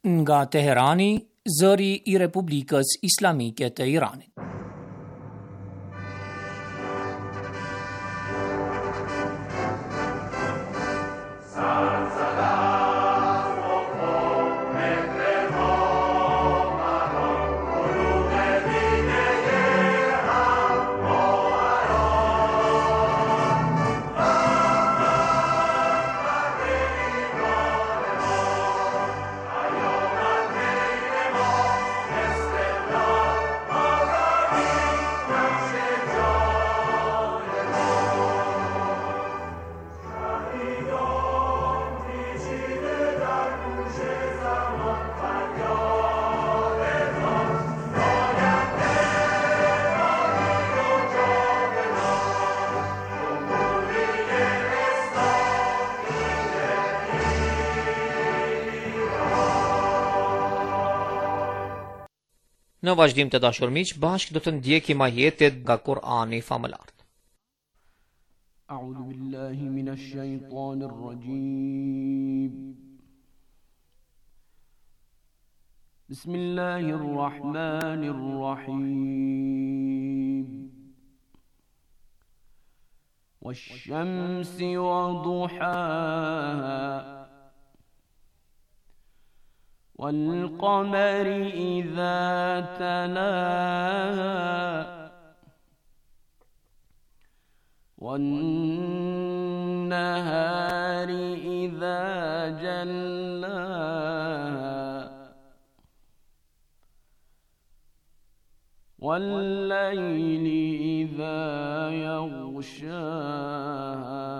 nga Teherani, zëri I Republikës Islamike të Iranit. Në vazhdim të dashur miq, bashkë do të ndjekim ajetet nga Kur'ani famëlar. A'udhu billahi minash shaitanir rajim. Bismillahir rahmanir rahim. Wash-shamsi wa duhaha والقمر إذا تلاها والنهار إذا جلاها والليل إذا يغشاها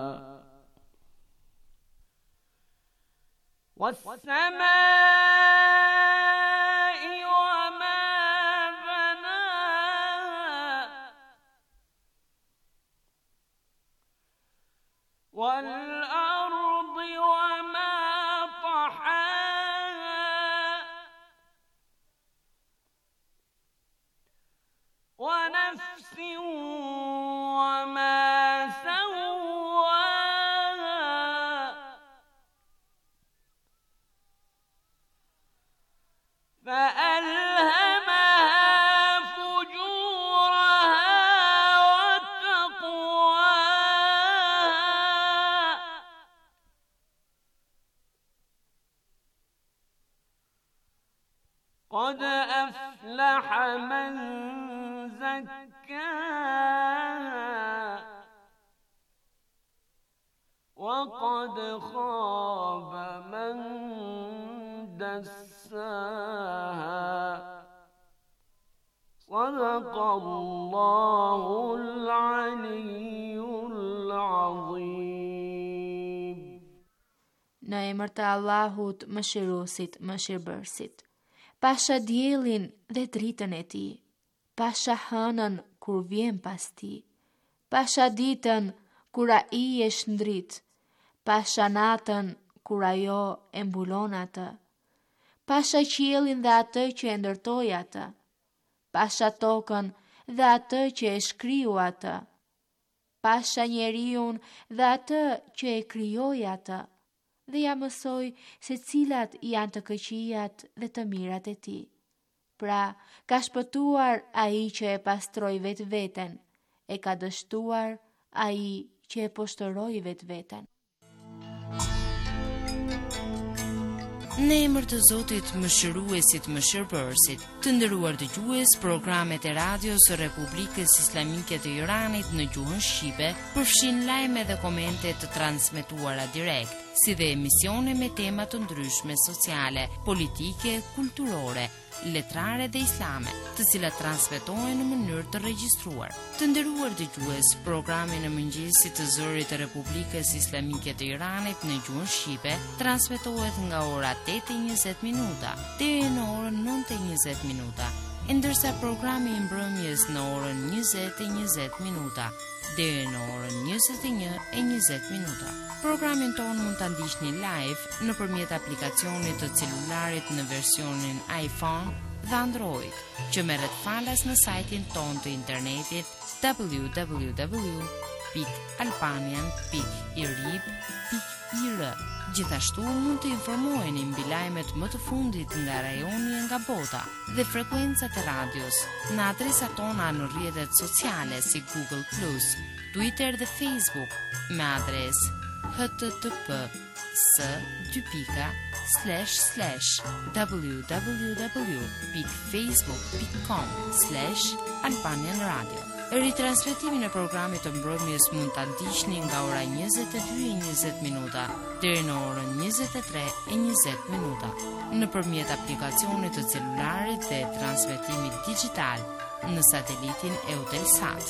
والسماء وما بناها والأرض وما طحاها ونفس وما فألهمها فجورها وتقواها قد أفلح من زكاها وقد خاب من دساها صدق الله العلي العظيم. Në emër të Allahut, mëshiruesit, mëshirbërësit. Pasha diellin dhe dritën e tij, pasha hënën kur vjen pas tij, pasha ditën kur ai e shndrit, pasha natën kur ajo e mbulon atë, pasha qiellin dhe atë që e ndërtoi atë, pasha tokën dhe atë që e shkriu atë, pasha njeriun dhe atë që e krijoi atë, dhe ja mësoj se cilat janë të këqijat dhe të mirat e tij. Pra, ka shpëtuar ai që e pastroi vetveten, e ka dështuar ai që e poshtëroi vetveten. Në emër të Zotit, mëshiruesit, mëshirbërësit, të nderuar dëgjues, programet e radios së Republikës Islamike të Iranit në gjuhën shqipe përfshin lajme dhe komente të transmetuara direkt, si dhe emisione me tema të ndryshme sociale, politike, kulturore, letrare dhe islame, të cilat transmetohen në mënyrë të regjistruar. Të nderuar dëgjues, programi në mëngjesit të zërit të Republikës Islamike të Iranit në gjuhën shqipe transmetohet nga ora 8:20 minuta deri në orën 9:20 minuta, ndërsa programi i mbrëmjes në orën 20:20 minuta deri në orën 21:20 minuta. Programin tonë mund ta ndiqni live nëpërmjet aplikacionit të celularit në versionin iPhone dhe Android, që merret falas në sajtin tonë të internetit www.albanian.irib.ir. IR. Gjithashtu mund të informoheni mbi lajmet më të fundit nga rajoni e nga bota dhe frekuencat e radios në adresat tona në rrjetet sociale si Google+, Twitter dhe Facebook me adresë http://www.facebook.com/Albanian Radio. Ritransmetimin e programit të mbrëmjes mund ta ndiqni nga ora 22:20 deri në orën 23:20 nëpërmjet aplikacionit të celularit dhe transmetimit digital në satelitin Eutelsat.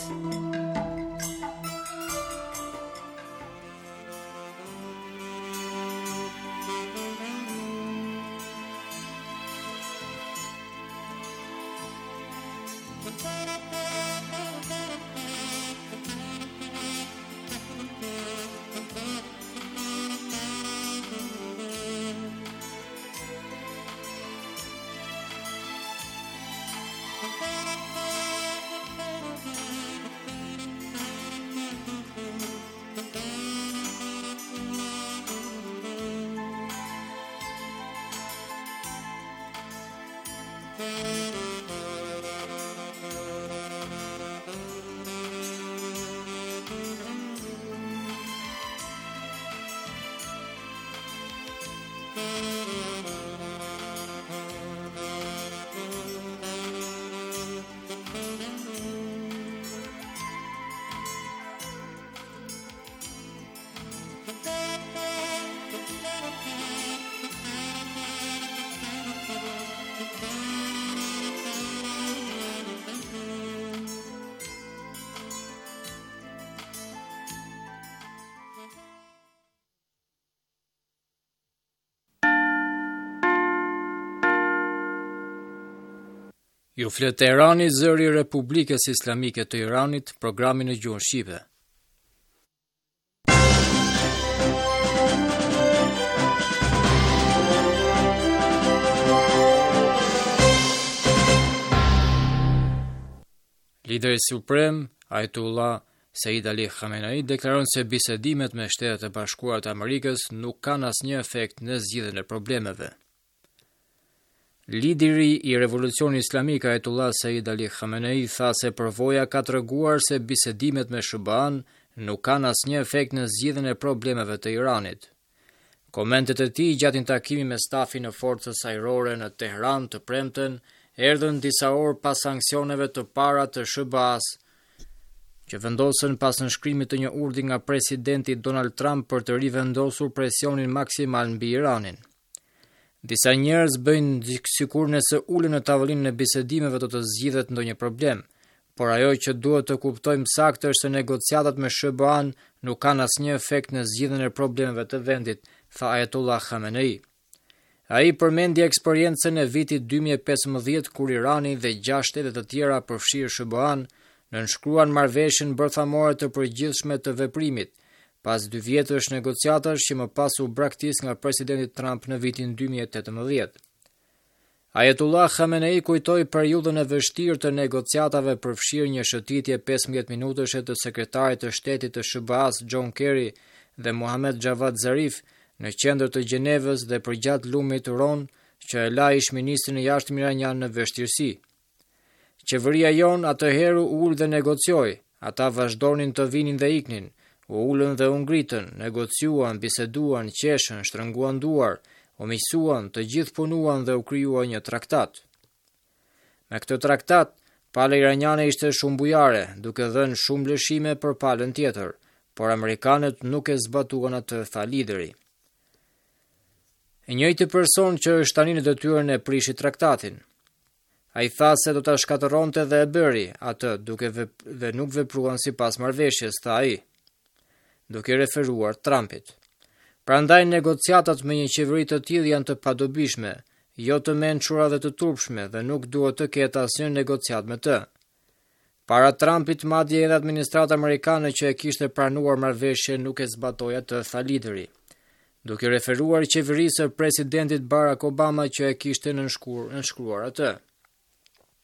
Ju flet Teherani, zëri i Republikës Islamike të Iranit, programi në gjuhën shqipe. Lideri suprem, Ayatollah Said Ali Khamenei, deklaron se bisedimet me Shtetet e Bashkuara të Amerikës nuk kanë asnjë efekt në zgjidhjen e problemeve. Lideri i Revolucionit Islamik Ayatollah Said Ali Khamenei tha se përvoja ka treguar se bisedimet me SBA-n nuk kanë asnjë efekt në zgjidhjen e problemeve të Iranit. Komentet e tij gjatë një takimi me stafin e forcës ajrore në Teheran të premten erdhën disa orë pas sanksioneve të para të SBA-s, që vendosën pas nënshkrimit të një urdhri nga presidenti Donald Trump për të rivendosur presionin maksimal mbi Iranin. Disa njerëz bëjnë sikur nëse ulen në tavolinën e bisedimeve do të zgjidhet ndonjë problem, por ajo që duhet të kuptojmë saktë është se negociatat me SBA-n nuk kanë asnjë efekt në zgjidhjen e problemeve të vendit, tha Ayatollah Khamenei. Ai përmendi eksperiencën e vitit 2015 kur Irani dhe 6 shtete të tjera përfshirë SBA-n nënshkruan marrëveshjen bërthamore të përgjithshme të veprimit, pas 2 vjetësh negociatash që më pas u braktis nga presidenti Trump në vitin 2018. Ayatollah Khamenei kujtoi periudhën e vështirë të negociatave përfshirë një shëtitje 15 minutëshe të sekretarit të shtetit të SBA-s John Kerry dhe Mohammed Javad Zarif në qendër të Gjenevës dhe përgjatë lumit Ron, që e la ish-ministrin e jashtëm iranian në vështirësi. Qeveria jon atëherë ul dhe negocioi, ata vazhdonin të vinin dhe iknin, u ulën dhe u ngritën, negociuan, biseduan, qeshën, shtrënguan duar, u miqësuan, të gjithë punuan dhe u krijua një traktat. Me këtë traktat, pala iraniane ishte shumë bujare, duke dhënë shumë lëshime për palën tjetër, por amerikanët nuk e zbatuan atë, tha lideri. E njëjti person që është tani në detyrën e prishi traktatin. Ai tha se do ta shkatërronte dhe e bëri atë dhe nuk vepruan sipas marrëveshjes, tha ai, duke referuar Trumpit. Prandaj negociatat me një qeveri të tillë janë të padobishme, jo të mençura dhe të turpshme dhe nuk duhet të ketë asnjë negociat me të. Para Trumpit madje edhe administrata amerikane që e kishte pranuar marrëveshjen nuk e zbatoi atë, tha lideri, duke referuar qeverisë së presidentit Barack Obama që e kishte nënshkruar atë.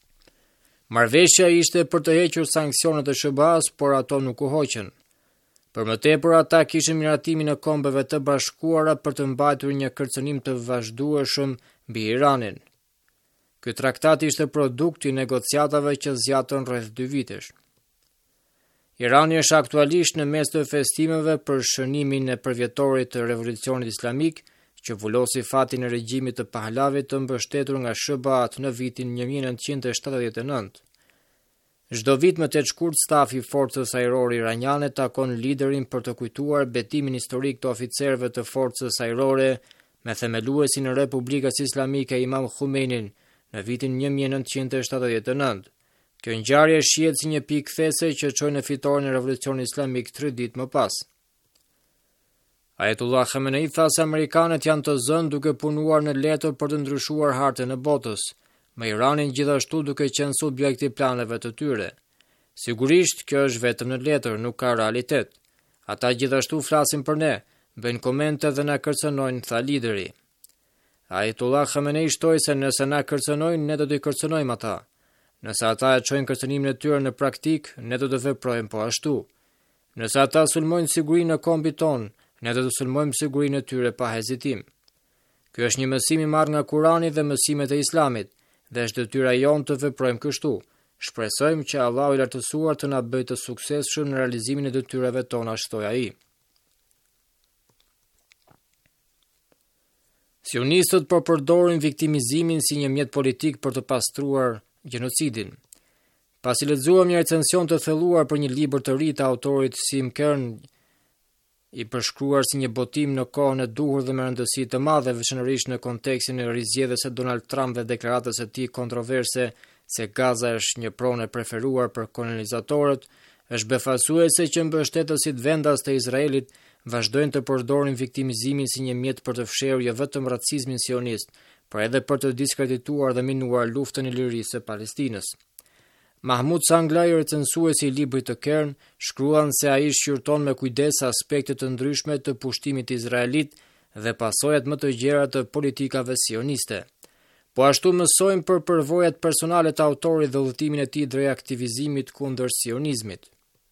Marrëveshja ishte për të hequr sanksionet e SBA-s, por ato nuk u hoqën. Për më tepër ata kishin miratimin e Kombeve të Bashkuara për të mbajtur një kërcënim të vazhdueshëm mbi Iranin. Ky traktat ishte produkt i negociatave që zgjatën rreth 2 vitesh. Irani është aktualisht në mes të festimeve për shënimin e përvjetorit të Revolucionit Islamik, që vullosi fatin e regjimit të Pahlavit të mbështetur nga SBA-t në vitin 1979. Çdo vit më 8 shkurt stafi i forcës ajrore iraniane takon liderin për të kujtuar betimin historik të oficerëve të forcës ajrore me themeluesin e Republikës Islamike Imam Khomeinin në vitin 1979. Kjo ngjarje shihet si një pikë these që çoi në fitoren e Revolucionit Islamik 3 ditë më pas. Ayatollah Khamenei tha se amerikanët janë të zënë duke punuar në letër për të ndryshuar hartën e botës, me Iranin gjithashtu duke qenë subjekt i planeve të tyre. Sigurisht, kjo është vetëm në letër, nuk ka realitet. Ata gjithashtu flasin për ne, bëjnë komente dhe na kërcënojnë, tha lideri. Ayatollah Khamenei shtoi se nëse na kërcënojnë, ne do t'i kërcënojmë ata. Nëse ata e çojnë kërcënimin e tyre në praktik, ne do të veprojmë po ashtu. Nëse ata sulmojnë sigurinë e kombit ton, ne do të sulmojmë sigurinë e tyre pa hezitim. Ky është një mësim i marrë nga Kurani dhe mësimet e Islamit, dhe është detyra jonë të veprojmë kështu. Shpresojmë që Allahu i lartësuar të na bëjë të suksesshëm në realizimin e detyrave tona, shtoi ai. Sionistët përdorin viktimizimin si një mjet politik për të pastruar gjenocidin. Pasi lexuam një recension të thelluar për një libër të ri të autorit Sim Kern, i përshkruar si një botim në kohën e duhur dhe me rëndësi të madhe, veçanërisht në kontekstin e rizgjedhjes së Donald Trump dhe deklaratës së tij kontroverse se Gaza është një pronë e preferuar për kolonizatorët, është befasuese që mbështetësit vendas të Izraelit vazhdojnë të përdorin viktimizimin si një mjet për të fshehur jo vetëm racizmin sionist, por edhe për të diskredituar dhe minuar luftën e lirisë së Palestinës. Mahmud Sanglaj, recensuesi i librit të Kern, shkruan se ai shqyrton me kujdes aspekte të ndryshme të pushtimit izraelit dhe pasojat më të gjera të politikave sioniste. Po ashtu mësojmë për përvojat personale të autorit dhe udhëtimin e tij drejt aktivizimit kundër sionizmit.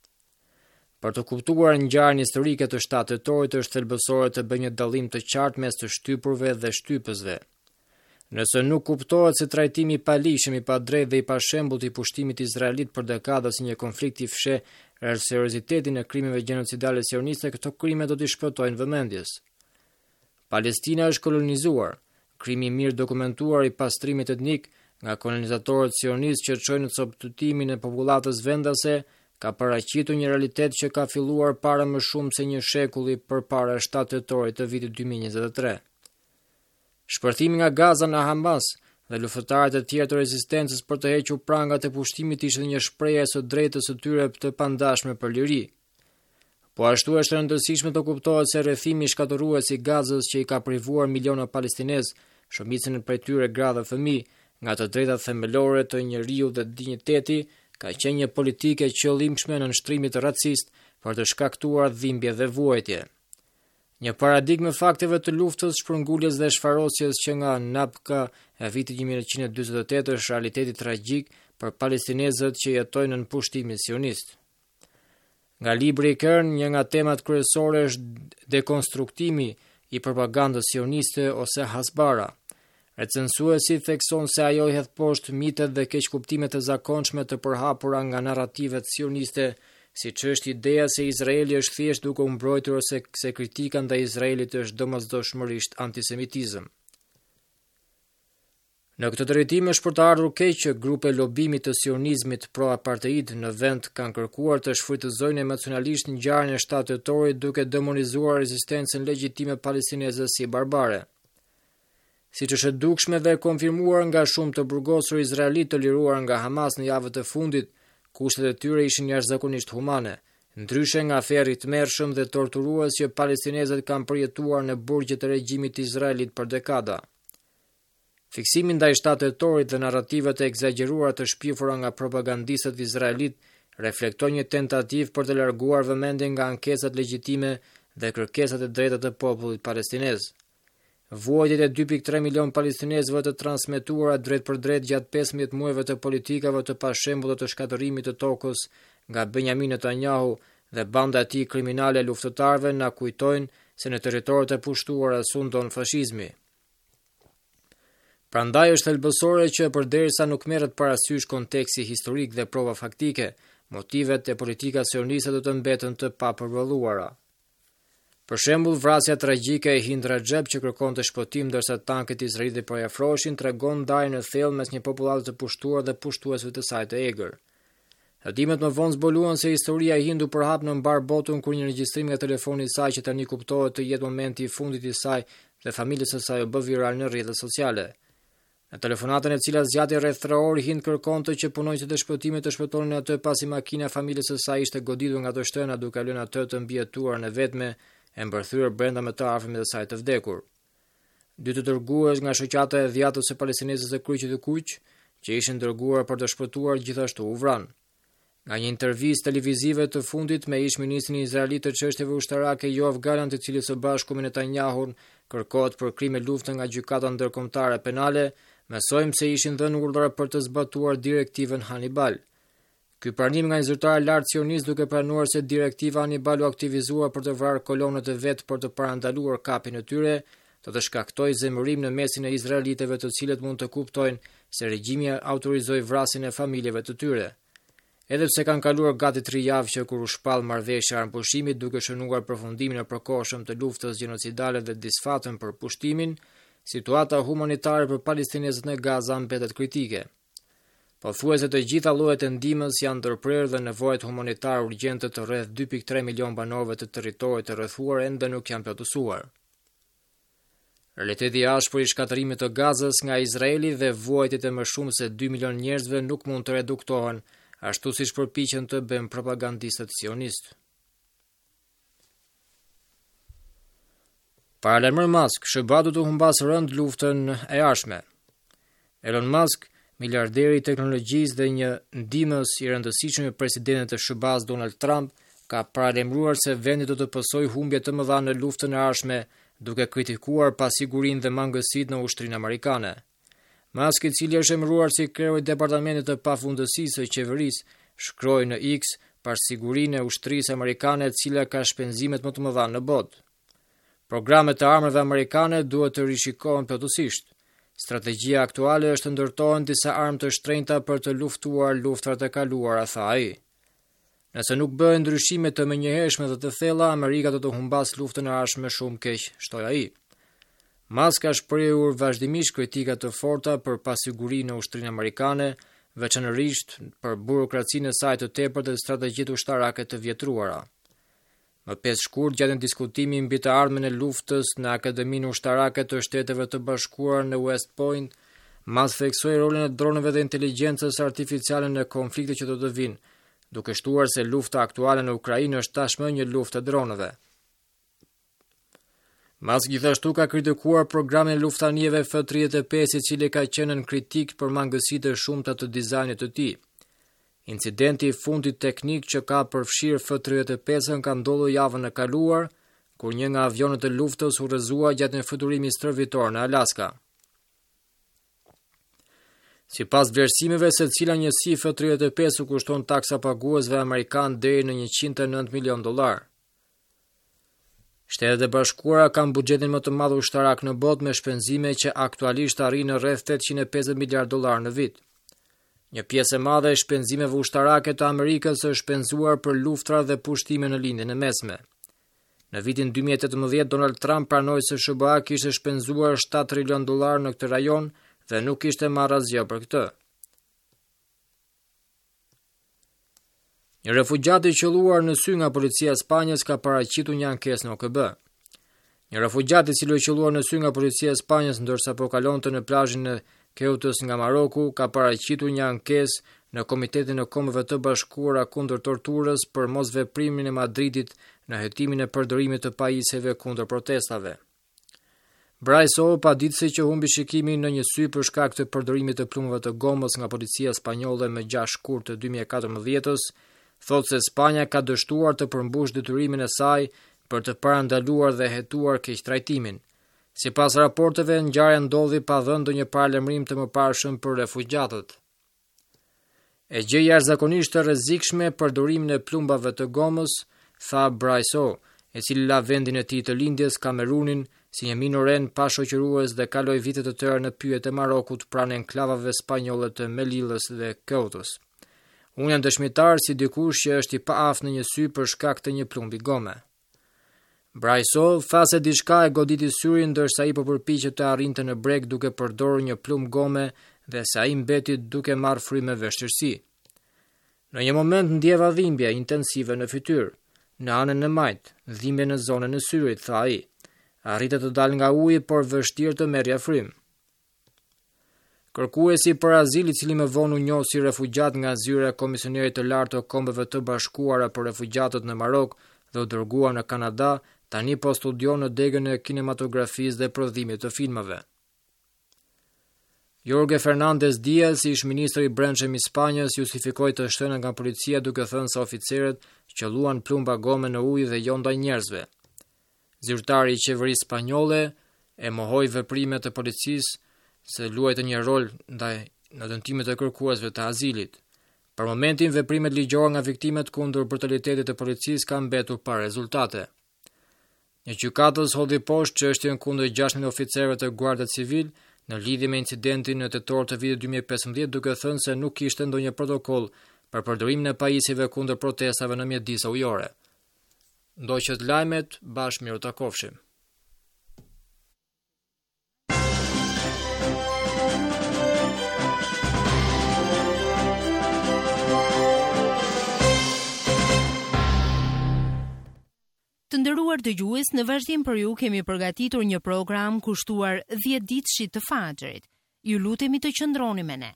Për të kuptuar ngjarjen historike të 7 tetorit është thelbësore të bëjë një dallim të qartë mes të shtypurve dhe shtypësve. Nëse nuk kuptohet se trajtimi i palishëm, i padrejtë dhe i pashembullt i pushtimit izraelit për dekada si një konflikt i fsheh seriozitetin e krimeve gjenocidale sioniste, këto krime do t'i shpëtojnë vëmendjes. Palestina është kolonizuar, krimi i mirë dokumentuar i pastrimit etnik nga kolonizatorët sionistë që çojnë në coptutimin e popullatës vendase, ka paraqitur një realitet që ka filluar para më shumë se një shekulli përpara 7 tetorit të vitit 2023. Shpërthimi nga Gaza në Hamas dhe luftëtarët e tjerë të rezistencës për të hequr prangat e pushtimit ishte një shprehje e së drejtës së tyre të pandashme për liri. Po ashtu është e rëndësishme të kuptohet se rrethimi shkatërues i Gazës që i ka privuar miliona palestinezë, shumicën prej tyre gra dhe fëmijë, nga të drejtat themelore të njeriu dhe dinjiteti, ka qenë një politikë e qëllimshme në nështrimit racist për të shkaktuar dhimbje dhe vuajtje. Një paradigmë fakteve të luftës, shpërnguljes dhe shfarosjes që nga napka e vitit 1948 është realiteti tragjik për palestinezët që jetojnë në pushtimin sionist. Nga libri i Kern, një nga temat kryesore është dekonstruktimi i propagandës sioniste ose hasbara. Recensuesi thekson se ajo i hedh poshtë mitet dhe keqkuptimet e zakonshme të përhapura nga narrativet sioniste, siç është ideja se Izraeli është thjesht duke u mbrojtur ose se kritika ndaj Izraelit është domosdoshmërisht antisemitizëm. Në këtë drejtim është për të ardhur keq që grupe lobimit të sionizmit pro-apartheid në vend kanë kërkuar të shfrytëzojnë emocionalisht ngjarjen e 7 tetorit duke demonizuar rezistencën legjitime palestineze si barbare. Siç është e dukshme dhe konfirmuar nga shumë të burgosur izraelit të liruar nga Hamas në javët e fundit, kushtet e tyre ishin jashtëzakonisht humane, ndryshe nga ferri i tmerrshëm dhe torturues që palestinezët kanë përjetuar në burgjet e regjimit të Izraelit për dekada. Fiksimi ndaj 7 tetorit dhe narrativat e egzageruara të shpifura nga propagandistët izraelit reflektojnë një tentativë për të larguar vëmendjen nga ankesat legjitime dhe kërkesat e drejta të popullit palestinez. Vuajtjet e 2.3 milion palestinezëve të transmetuara drejt për drejt gjatë 15 muajve të politikave të pashembulla të shkatërimit të tokës nga Benjamin Netanyahu dhe banda e tij kriminale e luftëtarëve na kujtojnë se në territoret e pushtuara sundon fashizmi. Prandaj është thelbësore që përderisa nuk merret parasysh konteksti historik dhe prova faktike, motivet e politika sioniste do të mbeten të papërballuara. Për shembull, vrasja tragjike e Hind Rajab që kërkonte shpëtim ndërsa tanket izraelite po i afroheshin tregon ndarjen e thellë mes një popullate të pushtuar dhe pushtuesve të saj të egër. Hedimet më vonë zbuluan se historia e Hind u përhap në mbar botën kur një regjistrim nga telefoni i saj që tani kuptohet të jetë momenti i fundit i saj dhe familjes së saj u bë viral në rrjetet sociale. Në telefonatën e cila zgjati rreth 3 orë, Hind kërkonte që punonjësit e shpëtimit të shpëtonin atë pasi makina e familjes së saj ishte goditur nga ato shtëna duke lënë atë të mbijetuar në vetme e mbërthyer brenda me të afërmit të saj të vdekur. 2 të dërgues nga shoqata e dhjatës së palestinezës së Kryqit të Kuq, që ishin dërguar për të shpëtuar, gjithashtu u vranë. Nga një intervistë televizive të fundit me ish-ministrin izraelit të çështjeve ushtarake Yoav Gallant, i cili së bashku me Netanyahu kërkohet për krime lufte nga gjykata ndërkombëtare penale, mësojmë se ishin dhënë urdhra për të zbatuar direktivën Hannibal. Ky pranim nga një zyrtar lart sionist duke pranuar se direktiva Hannibal u aktivizuar për të vrarë kolonët e vet për të parandaluar kapjen e tyre, do të shkaktojë zemërim në mesin e izraelitëve, të cilët mund të kuptojnë se regjimi autorizoi vrasjen e familjeve të tyre. Edhe pse kanë kaluar gati 3 javë që kur u shpall marrëveshja e armpushimit duke shënuar përfundimin e përkohshëm të luftës gjenocidale dhe disfatën për pushtimin, situata humanitare për palestinezët në Gaza mbetet kritike. Pothuajse të gjitha llojet e ndihmës janë ndërprerë dhe nevojat humanitare urgjente të rreth 2.3 milion banorëve të territorit të rrethuar ende nuk janë plotësuar. Realiteti i ashpër i shkatërimit të Gazës nga Izraeli dhe vuajtjet e më shumë se 2 milion njerëzve nuk mund të reduktohen, ashtu siç përpiqen të bëjnë propagandistët sionistë. Paralajmër Musk, SBA do të humbasë rënd luftën e ardhshme. Elon Musk, miliarderi i teknologjisë dhe një ndihmës i rëndësishëm i presidentit të SBA-s Donald Trump, ka paralajmëruar se vendi do të pësojë humbje të mëdha në luftën e ardhshme, duke kritikuar pasigurinë dhe mangësitë në ushtrinë amerikane. Musk, i cili është emëruar si kreu i departamentit të pafundësisë së qeverisë, shkroi në X për sigurinë e ushtrisë amerikane, e cila ka shpenzimet më të mëdha në botë. Programet e armëve amerikane duhet të rishikohen plotësisht. Strategjia aktuale është të ndërtohen disa armë të shtrenjta për të luftuar luftrat e kaluara, tha ai. Nëse nuk bëhen ndryshime të menjëhershme dhe të thella, Amerika do të humbas luftën e ardhshme shumë keq, shtoi ai. Musk ka shprehur vazhdimisht kritika të forta për pasigurinë në ushtrinë amerikane, veçanërisht për burokracinë e saj të tepërt dhe strategjitë ushtarake të vjetruara. Më 5 shkurt, gjatë diskutimi mbi të ardhmen e luftës në Akademinë Ushtarake të Shteteve të Bashkuara në West Point, Musk theksoi rolin e dronëve dhe inteligjencës artificiale në konflikte që do të vinë, duke shtuar se lufta aktuale në Ukrainë është tashmë një luftë e dronëve. Musk gjithashtu ka kritikuar programin e luftanieve F-35, i cili ka qenë në kritik për mangësitë e shumta të dizajnit të tij. Incidenti i fundit teknik që ka përfshirë F-35 ka ndodhur javën e kaluar, kur një nga avionët e luftës u rrëzua gjatë një fluturimi stërvitor në Alaska. Sipas vlerësimeve, secila njësi F-35 u kushton taksa paguesve amerikan deri në $109 milion. Shtetet e Bashkuara kanë buxhetin më të madh ushtarak në botë, me shpenzime që aktualisht arrin në rreth $850 miliard në vit. Një pjesë e madhe e shpenzimeve ushtarake të Amerikës është shpenzuar për luftra dhe pushtime në lindjen e mesme. Në vitin 2018, Donald Trump pranoi se SBA kishte shpenzuar $7 trilion në këtë rajon dhe nuk kishte marrë asgjë për këtë. Një refugjat i qelluar në sy nga policia e Spanjës ka paraqitur një ankesë në OKB. Një refugjat i cili u qelluar në sy nga policia e Spanjës ndërsa po kalonte në plazhin e Keutës nga Maroku, ka paraqitur një ankesë në Komitetin e Kombeve të Bashkuara kundër torturës për mosveprimin e Madridit në hetimin e përdorimit të pajisjeve kundër protestave. Bryce O, paditësi që humbi shikimin në një sy për shkak të përdorimit të plumëve të gomës nga policia spanjolle më 6 shkurt të 2014, thotë se Spanja ka dështuar të përmbush detyrimin e saj për të parandaluar dhe hetuar keqtrajtimin. Sipas raporteve, ngjarja ndodhi pa dhënë ndonjë paralajmërim të mëparshëm për refugjatët. E gjë jashtëzakonisht e rrezikshme përdorimin e plumbave të gomës, tha Braiso, e cili la vendin e tij të lindjes Kamerunin si një minoren pa shoqërues dhe kaloi vite të tëra në pyjet e Marokut pranë enklavave spanjolle të Melillës dhe Keutës. Unë jam dëshmitar si dikush që është i paaftë në një sy për shkak të një plumbi gome. Braiso tha se diçka e goditi syrin ndërsa ai po përpiqej të arrinte në breg duke përdorur një plumb gome dhe se ai mbeti duke marrë frymë me vështirësi. Në një moment ndjeva dhimbje intensive në fytyrë, në anën e majt, dhimbje në zonën e syrit, tha ai. Arrite të dal nga uji, por vështirë të merrja frymë. Kërkuesi për azil i cili më vonë u njoh si refugjat nga zyra e Komisionerit të Lartë të Kombeve të Bashkuara për refugjatët në Marok dhe u dërguar në Kanada, tani po studion në degën e kinematografisë dhe prodhimit të filmave. Jorge Fernandez Diaz, ish ministri i brendshëm i Spanjës, justifikoi të shtënën nga policia duke thënë se oficerët qelluan plumba gome në ujë dhe jo ndaj njerëzve. Zyrtari i qeverisë spanjolle e mohoi veprimet e policisë se luajtë një rol ndaj në dëmtimet e kërkuesve të azilit. Për momentin, veprimet ligjore nga viktimet kundër brutalitetit të policisë kanë mbetur pa rezultate. Një gjykatës hodhi poshtë çështjen kundër 6.000 oficerëve të Guardia Civil në lidhje me incidentin në tetor të vitit 2015, duke thënë se nuk kishte ndonjë protokoll për përdorimin e pajisjeve kundër protestave në mjedise ujore. Ndoqët lajmet, bashkë miru takofshim. Të nderuar dëgjues, në vazhdim për ju kemi përgatitur një program kushtuar 10 ditëshit të Fajrit. Ju lutemi të qëndroni me ne.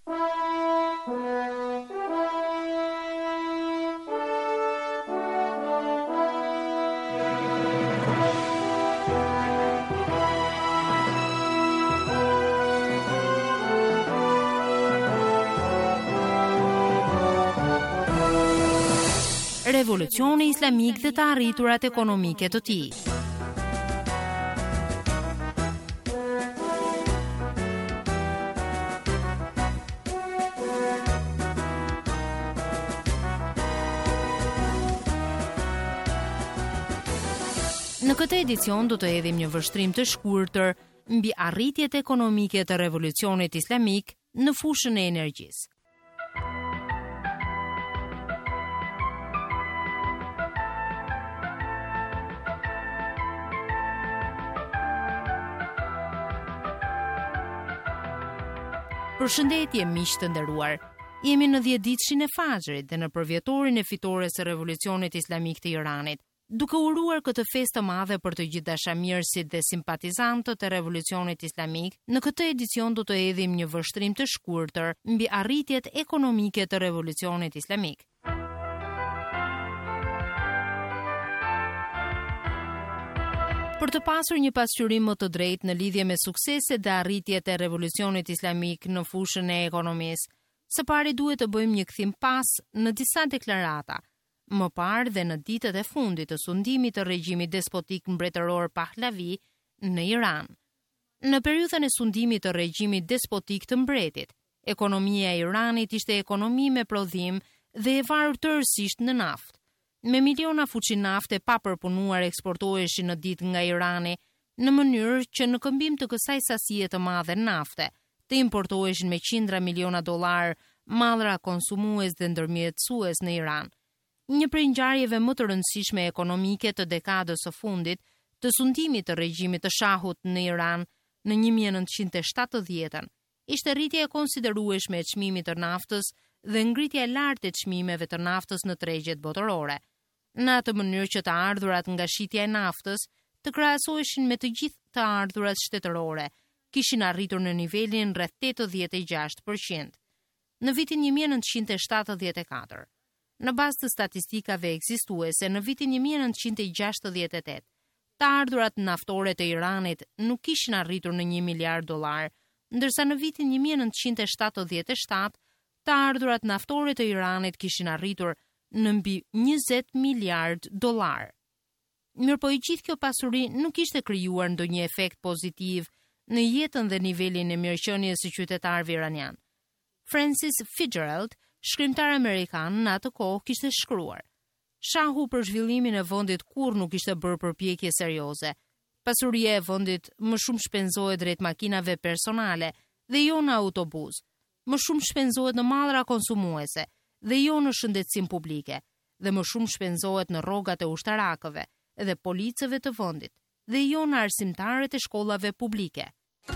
Revolucioni islamik dhe të arriturat ekonomike të tij. Në këtë edicion do të hedhim një vështrim të shkurtër mbi arritjet ekonomike të revolucionit islamik në fushën e energjisë. Përshëndetje miq të nderuar. Jemi në 10 ditëshin e Fajrit dhe në përvjetorin e fitores së revolucionit islamik të Iranit. Duke uruar këtë festë të madhe për të gjithë dashamirësit dhe simpatizantët e revolucionit islamik, në këtë edicion do të hedhim një vështrim të shkurtër mbi arritjet ekonomike të revolucionit islamik. Për të pasur një pasqyrim më të drejtë në lidhje me sukseset dhe arritjet e revolucionit islamik në fushën e ekonomisë, së pari duhet të bëjmë një kthim pas në disa deklarata, më parë dhe në ditët e fundit të sundimit të regjimit despotik mbretëror Pahlavi në Iran. Në periudhën e sundimit të regjimit despotik të mbretit, ekonomia e Iranit ishte ekonomi me prodhim dhe e varur tërësisht në naftë. Me miliona fuqi nafte pa përpunuar eksportoheshin në ditë nga Irani, në mënyrë që në këmbim të kësaj sasie të madhe nafte, të importoheshin me qindra miliona dollar mallra konsumues dhe ndërmjetësues në Iran. Një prej ngjarjeve më të rëndësishme ekonomike të dekadës së fundit të sundimit të regjimit të shahut në Iran në 1970-ën, ishte rritja e konsiderueshme e çmimit të naftës dhe ngritja e lartë e çmimeve të naftës në tregjet botërore. Në atë mënyrë që të ardhurat nga shitja e naftës të krahasoheshin me të gjithë të ardhurat shtetërore, kishin arritur në nivelin rreth 86%. Në vitin 1974, në bazë të statistikave ekzistuese, në vitin 1968, të ardhurat naftore të Iranit nuk kishin arritur në $1 miliard, ndërsa në vitin 1977, të ardhurat naftore të Iranit kishin arritur në mbi $20 miliard. Mirëpo i gjithë kjo pasuri nuk ishte krijuar ndonjë efekt pozitiv në jetën dhe nivelin e mirëqenies së qytetarëve iranian. Francis Fitzgerald, shkrimtar amerikan, në atë kohë kishte shkruar: Shahu për zhvillimin e vendit kur nuk ishte bërë përpjekje serioze. Pasuria e vendit më shumë shpenzohet drejt makinave personale dhe jo në autobus. Më shumë shpenzohet në mallra konsumuese dhe jo në shëndetësinë publike, dhe më shumë shpenzohet në rrogat e ushtarakëve dhe policëve të vendit, dhe jo në arsimtarët e shkollave publike.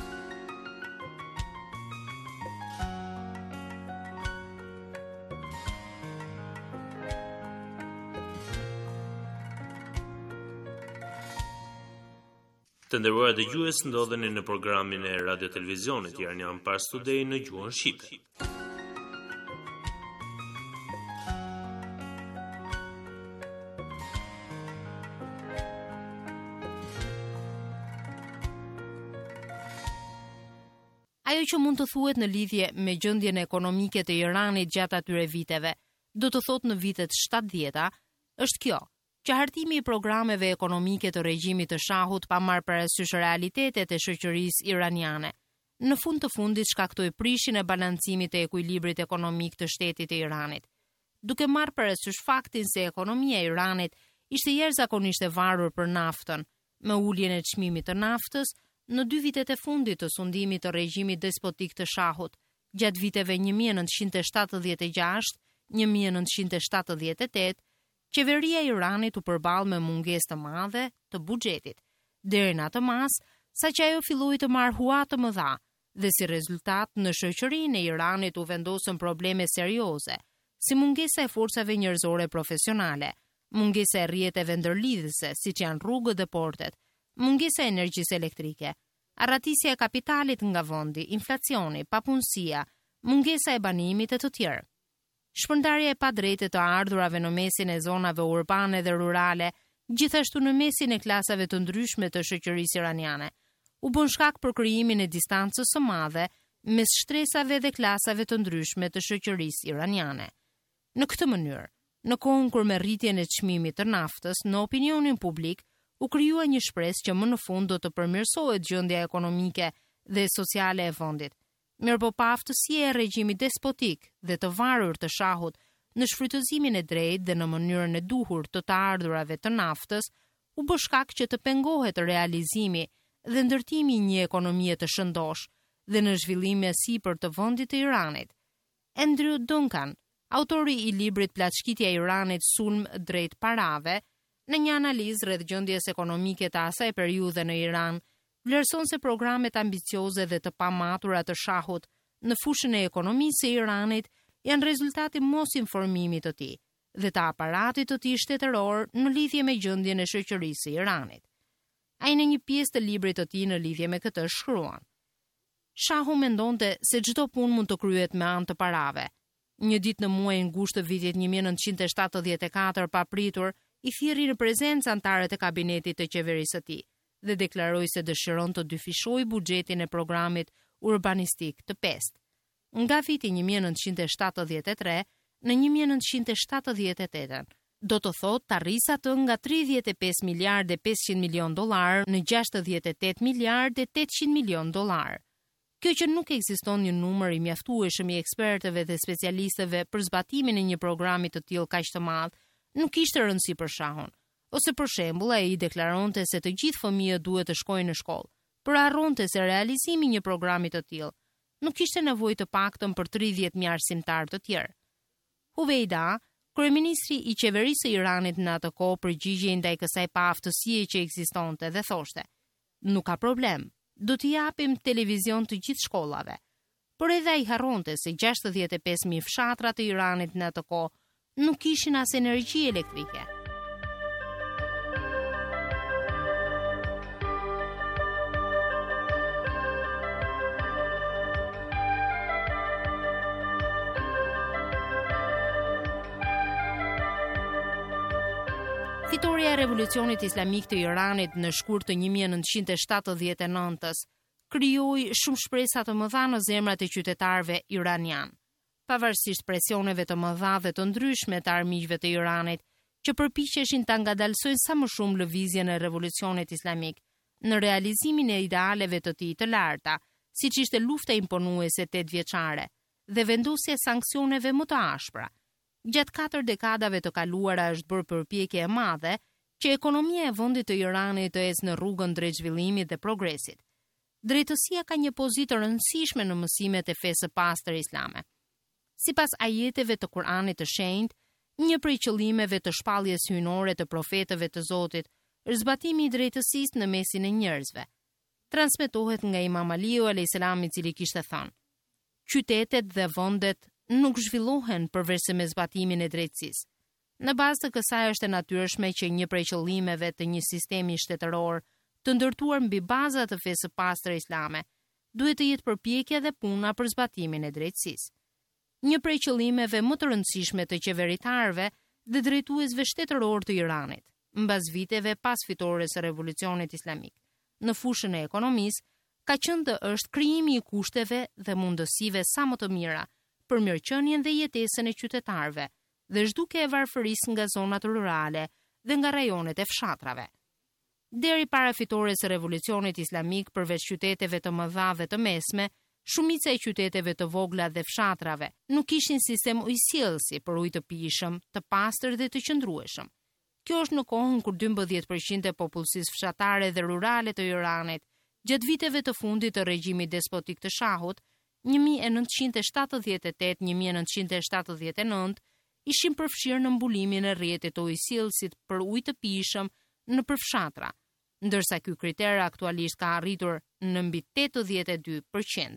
Të nderuar dëgjues, ndodheni në programin e Radio Televizionit Iranian Pars Today në gjuhën shqipe. Ajo që mund të thuhet në lidhje me gjendjen ekonomike të Iranit gjatë atyre viteve, do të thotë në vitet 70-ta, është kjo, që hartimi i programeve ekonomike të regjimit të Shahut pa marrë parasysh realitetet e shoqërisë iraniane, në fund të fundit shkaktoi prishjen e balancimit të ekuilibrit ekonomik të shtetit të Iranit, duke marrë parasysh faktin se ekonomia e Iranit ishte jashtëzakonisht e varur për naftën, me uljen e çmimit të naftës në 2 vitet e fundit të sundimit të regjimit despotik të Shahut, gjatë viteve 1976-1978, qeveria e Iranit u përball me mungesë të madhe të buxhetit, deri në atë mas sa që ajo filloi të marrë hua të mëdha, dhe si rezultat në shoqërinë e Iranit u vendosën probleme serioze, si mungesa e forcave njerëzore profesionale, mungesa e rrjeteve ndërlidhëse, siç janë rrugët dhe portet, mungesa e energjisë elektrike, arratisja e kapitalit nga vendi, inflacioni, papunësia, mungesa e banimit e të tjerë. Shpërndarja e padrejtë të ardhurave në mesin e zonave urbane dhe rurale, gjithashtu në mesin e klasave të ndryshme të shoqërisë iraniane, u bën shkak për krijimin e distancës së madhe mes shtresave dhe klasave të ndryshme të shoqërisë iraniane. Në këtë mënyrë, në kohën kur me rritjen e çmimit të naftës në opinionin publik, u krijua një shpresë që më në fund do të përmirësohet gjendja ekonomike dhe sociale e vendit. Mirëpo pa aftësia e regjimit despotik dhe të varur të Shahut në shfrytëzimin e drejtë dhe në mënyrën e duhur të ardhurave të naftës, u bë shkak që të pengohet realizimi dhe ndërtimi i një ekonomie të shëndosh dhe në zhvillime sipër të vendit të Iranit. Andrew Duncan, autori i librit Plaçkitja e Iranit sulm drejt parave, në një analizë rreth gjendjes ekonomike të asaj periudhe në Iran, vlerëson se programet ambicioze dhe të pamatura të Shahut në fushën e ekonomisë së Iranit janë rezultati mos informimit të tij dhe të aparatit të tij shtetëror në lidhje me gjendjen e shoqërisë së Iranit. Ai në një pjesë të librit të tij në lidhje me këtë shkruan: Shahu mendonte se çdo punë mund të kryhet me anë të parave. Një ditë në muajin gusht të vitit 1974 papritur, i thirri në prezencë anëtarët e kabinetit të qeverisë së tij dhe deklaroi se dëshiron të dyfishojë buxhetin e programit urbanistik të PEST. Nga viti 1973 në 1978, do të thotë të arrisë atë nga 35 miliardë e 500 milion dollar në 68 miliardë e 800 milion dollar. Kjo që nuk ekziston një numër i mjaftueshëm i ekspertëve dhe specialistëve për zbatimin e një programi të tillë kaq të madh, nuk kishte rëndësi për Shahun. Ose për shembull, ai deklaronte se të gjithë fëmijët duhet të shkojnë në shkollë, por harronte se realizimi i një programi të tillë nuk kishte nevojë të paktën për 30.000 arsimtar të tjerë. Huveida, kryeministri i qeverisë së Iranit në atë kohë, përgjigjej ndaj kësaj paaftësie që ekzistonte dhe thoshte: "Nuk ka problem, do t'i japim televizion të gjithë shkollave." Por edhe ai harronte se 65.000 fshatra të Iranit në atë kohë nuk kishin as energji elektrike. Fitoria e revolucionit islamik të Iranit në shkurt të 1979-s krijoi shumë shpresa të mëdha në zemrat e qytetarëve iranian. Pavarësisht presioneve të mëdha dhe të ndryshme të armiqve të Iranit, që përpiqeshin ta ngadalsojnë sa më shumë lëvizjen e revolucionit islamik në realizimin e idealeve të tij të larta, siç ishte lufta imponuese 8 vjeçare dhe vendosja e sanksioneve më të ashpra, Gjatë 4 dekadave të kaluara është bërë përpjekje e madhe që ekonomia e vendit të Iranit të ecë në rrugën drejt zhvillimit dhe progresit. Drejtësia ka një pozitë të rëndësishme në mësimet e fesë së pastër islame. Sipas ajeteve të Kuranit të shenjtë, një prej qëllimeve të shpalljes hyjnore të profetëve të Zotit është zbatimi i drejtësisë në mesin e njerëzve. Transmetohet nga Imam Aliu a.s. i cili kishte thënë: qytetet dhe vendet nuk zhvillohen përveç me zbatimin e drejtësisë. Në bazë të kësaj është e natyrshme që një prej qëllimeve të një sistemi shtetëror të ndërtuar mbi baza të fesë së pastër islame duhet të jetë përpjekja dhe puna për zbatimin e drejtësisë. Një prej qëllimeve më të rëndësishme të qeveritarëve dhe drejtuesve shtetëror të Iranit, mbas viteve pas fitores së revolucionit islamik, në fushën e ekonomisë, ka qenë të është krijimi i kushteve dhe mundësive sa më të mira për mirëqenien dhe jetesën e qytetarëve, dhe zhduke e varfërisë nga zonat rurale dhe nga rajonet e fshatrave. Deri para fitores së revolucionit islamik, përveç qyteteve të mëdha dhe të mesme, shumica e qyteteve të vogla dhe fshatrave nuk kishin sistem ujësjellsi për ujë të pijshëm, të pastër dhe të qëndrueshëm. Kjo është në kohën kur 12% e popullsisë fshatare dhe rurale të Iranit, gjatë viteve të fundit të regjimit despotik të Shahut, 1978-1979, ishin përfshirë në mbulimin e rrjetit të ujësjellësit për ujë të pijshëm në përfshatra, ndërsa ky kriter aktualisht ka arritur në mbi 82%.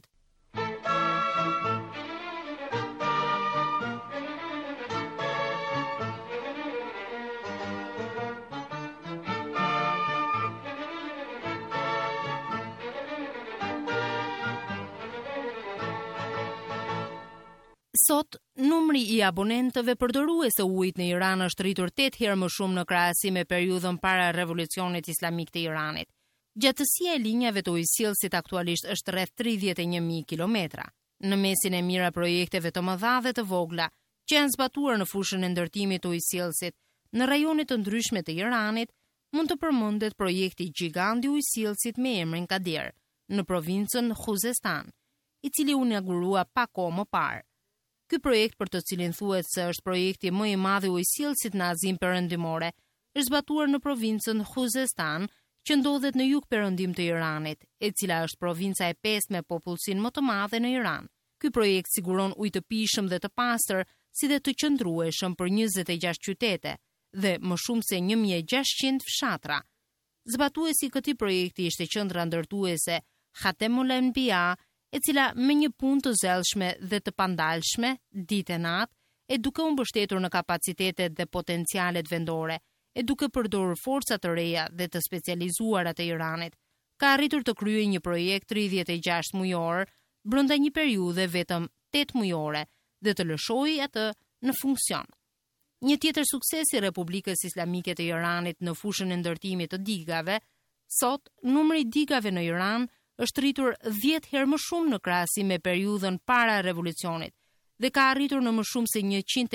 Sot, numri i abonentëve përdoruese ujit në Iran është rritur 8 herë më shumë në krahasim me periudhën para revolucionit islamik të Iranit. Gjatësia e linjave të ujësjellësit aktualisht është rreth 31.000 kilometra. Në mesin e mira projekteve të mëdha dhe të vogla që janë zbatuar në fushën e ndërtimit të ujësjellësit në rajone të ndryshme të Iranit, mund të përmendet projekti gjigant i ujësjellësit me emrin Kadir në provincën Khuzestan, i cili u inaugurua pak kohë më parë. Ky projekt, për të cilin thuhet se është projekti më i madh i ujësjellësit në Azinë Perëndimore, është zbatuar në provincën Khuzestan, që ndodhet në jug perëndim të Iranit, e cila është provinca e 5 me popullsinë më të madhe në Iran. Ky projekt siguron ujë të pijshëm dhe të pastër, si dhe të qëndrueshëm për 26 qytete dhe më shumë se 1600 fshatra. Zbatuesi i këtij projekti ishte qendra ndërtuese Khatemul Anbiya, e cila me një punë të zellshme dhe të pandalshme, ditë e natë, e duke u mbështetur në kapacitetet dhe potencialet vendore, e duke përdorur forca të reja dhe të specializuara të Iranit, ka arritur të kryejë një projekt 36 mujor brenda një periudhe vetëm 8 mujore dhe të lëshojë atë në funksion. Një tjetër sukses i Republikës Islamike të Iranit në fushën e ndërtimit të digave, sot numri i digave në Iran është rritur 10 herë më shumë në krahasim me periudhën para revolucionit dhe ka arritur në më shumë se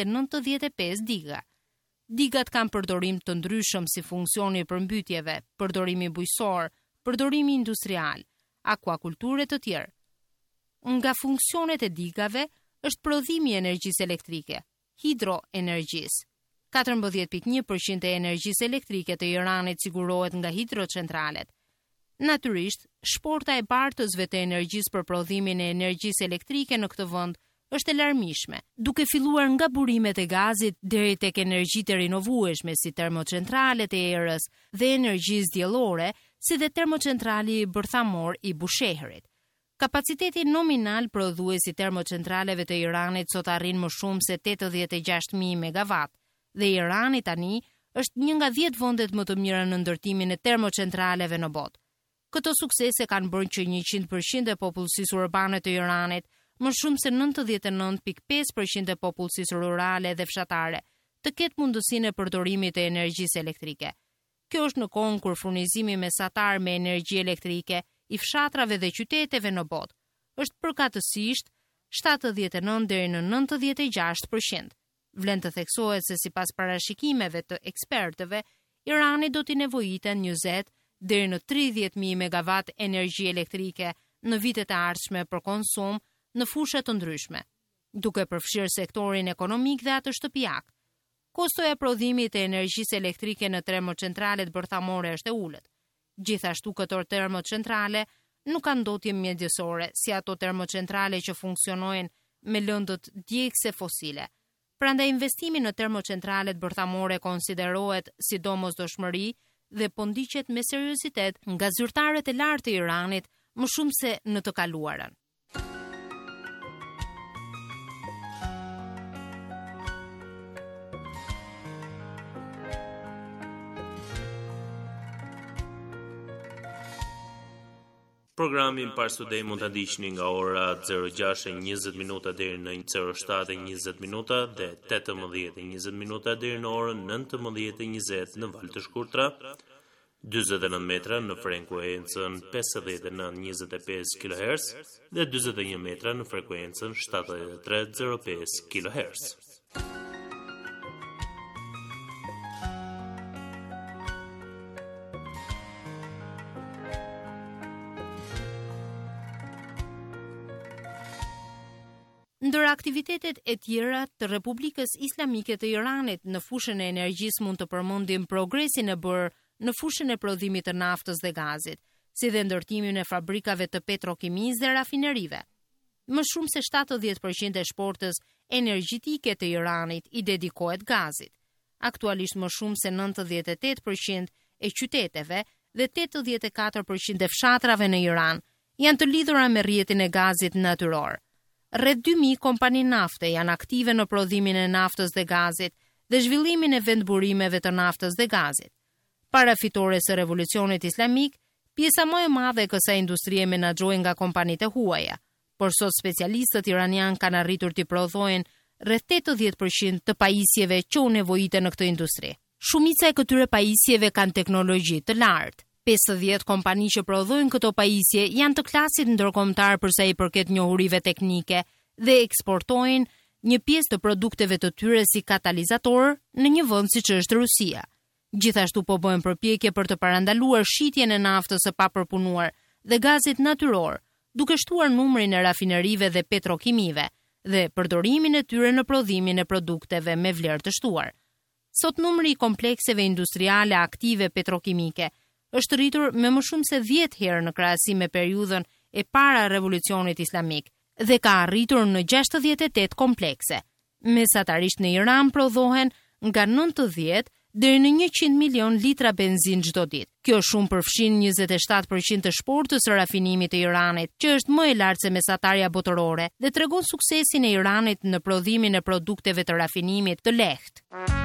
195 diga. Digat kanë përdorim të ndryshëm si funksioni i përmbytjeve, përdorimi bujqësor, përdorimi industrial, akuakulturë e të tjerë. Nga funksionet e digave është prodhimi i energjisë elektrike, hidroenergjisë. 14.1% e energjisë elektrike të Iranit sigurohet nga hidrocentralet. Natyrisht, shporta e bartësve të energjisë për prodhimin e energjisë elektrike në këtë vend është e larmishme, duke filluar nga burimet e gazit deri tek energjitë rinovueshme si termocentralet e erës dhe energjisë diellore, si dhe termocentrali bërthamor i Bushehrit. Kapaciteti nominal prodhuesi termocentraleve të Iranit sot arrin më shumë se 86.000 megawatt dhe Irani tani është një nga 10 vendet më të mira në ndërtimin e termocentraleve në botë. Këto suksese kanë bërë që 100% e popullsisë urbane të Iranit, më shumë se 99.5% e popullsisë rurale dhe fshatare, të ketë mundësinë e përdorimit të energjisë elektrike. Kjo është në kohën kur furnizimi mesatar me energji elektrike i fshatrave dhe qyteteve në botë është përkatësisht 79 deri në 96%. Vlen të theksohet se sipas parashikimeve të ekspertëve, Irani do t'i nevojiten 20 deri në 30.000 megawatt energji elektrike në vitet e ardhshme për konsum në fusha të ndryshme. duke përfshirë sektorin ekonomik dhe atë shtëpiak. Kostoja e prodhimit të energjisë elektrike në termocentralet bërthamore është e ulët. Gjithashtu këto termocentrale nuk kanë ndotje mjedisore si ato termocentrale që funksionojnë me lëndët djegëse fosile. Prandaj investimi në termocentralet bërthamore konsiderohet si domosdoshmëri dhe po ndiqet me seriozitet nga zyrtarët e lartë të Iranit më shumë se në të kaluarën. Programin Parstudej mund ta ndiqni nga ora 06:20 minuta deri në 07:20 minuta dhe 18:20 minuta deri në orën 19:20 në valë të shkurtra, 49 metra në frekuencën 5925 kHz dhe 41 metra në frekuencën 7305 kHz. Ndër aktivitetet e tjera të Republikës Islamike të Iranit në fushën e energjisë mund të përmendim progresin e bërë në fushën e prodhimit të naftës dhe gazit, si dhe ndërtimin e fabrikave të petrokimisë dhe rafinerive. Më shumë se 70% e shportës energjitike të Iranit i dedikohet gazit. Aktualisht më shumë se 98% e qyteteve dhe 84% e fshatrave në Iran janë të lidhura me rrjetin e gazit natyror. Rreth 2000 kompani nafte janë aktive në prodhimin e naftës dhe gazit dhe zhvillimin e vendburimeve të naftës dhe gazit. Para fitores së revolucionit islamik, pjesa më e madhe e kësaj industrie menaxhohej nga kompanitë e huaja, por sot specialistët iranian kanë arritur të prodhojnë rreth 80% të pajisjeve që u nevojiten në këtë industri. Shumica e këtyre pajisjeve kanë teknologji të lartë. 50 kompani që prodhojnë këto pajisje janë të klasit ndërkombëtar për sa i përket njohurive teknike dhe eksportojnë një pjesë të produkteve të tyre si katalizator në një vend siç është Rusia. Gjithashtu po bëhen përpjekje për të parandaluar shitjen e naftës së papërpunuar dhe gazit natyror, duke shtuar numrin e rafinerive dhe petrokimive dhe përdorimin e tyre në prodhimin e produkteve me vlerë të shtuar. Sot numri i komplekseve industriale aktive petrokimike është rritur me më shumë se 10 herë në krahasim me periudhën e para revolucionit islamik dhe ka arritur në 68 komplekse. Mesatarisht në Iran prodhohen nga 90 deri në 100 milion litra benzin çdo ditë. Kjo shumë përfshin 27% të shportës së rafinimit të Iranit, që është më e lartë se mesatarja botërore dhe tregon suksesin e Iranit në prodhimin e produkteve të rafinimit të lehtë.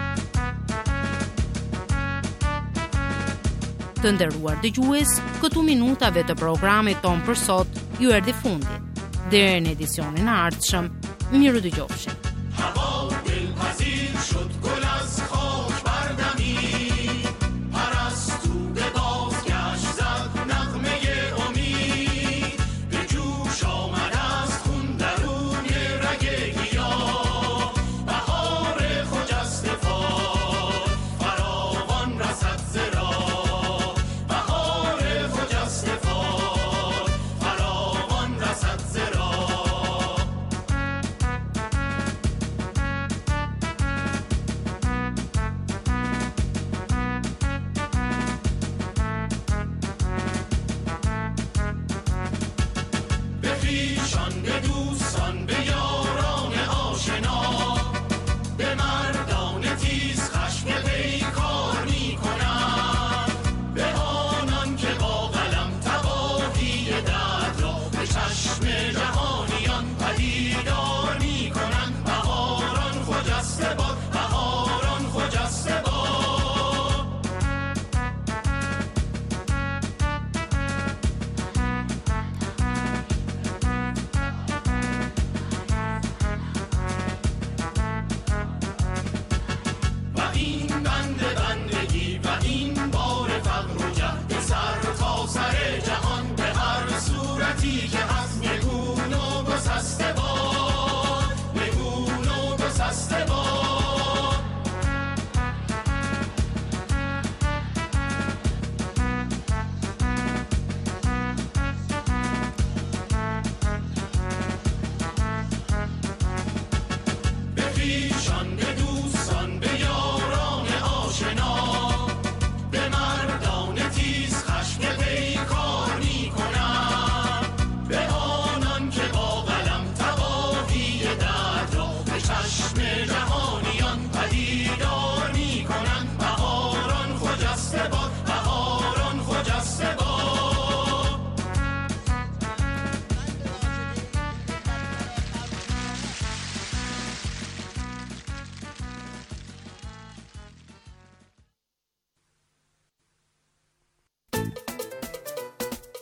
Të nderuar dëgjues, këtu minutave të programit ton për sot ju erdhi fundi. Deri në edicionin e ardhshëm, miru dëgjofshim.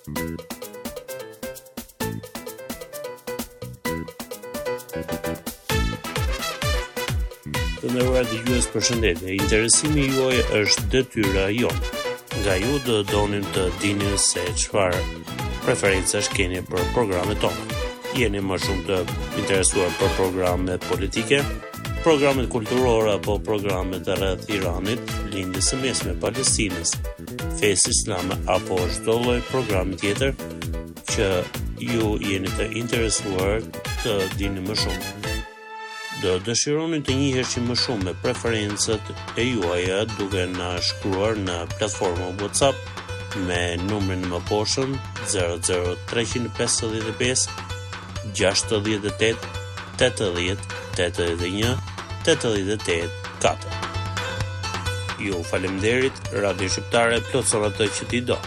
Të nderuar dëgjues, përshëndetje. Interesimi juaj është detyra jonë. Nga ju do donim të dini se çfarë preferencash keni për programet tona. Jeni më shumë të interesuar për programet politike, programet kulturore apo programet rreth Iranit, lindjes së mesme Palestinës, fesë islame apo çdo lloj programi tjetër që ju jeni të interesuar të dini më shumë. Do dëshironin të njiheshin më shumë me preferencat e juaja duke na shkruar në platformën WhatsApp me numrin më poshtë 00355 68 80 81 88 4. Ju faleminderit, Radio Shqiptare plotson atë që ti do.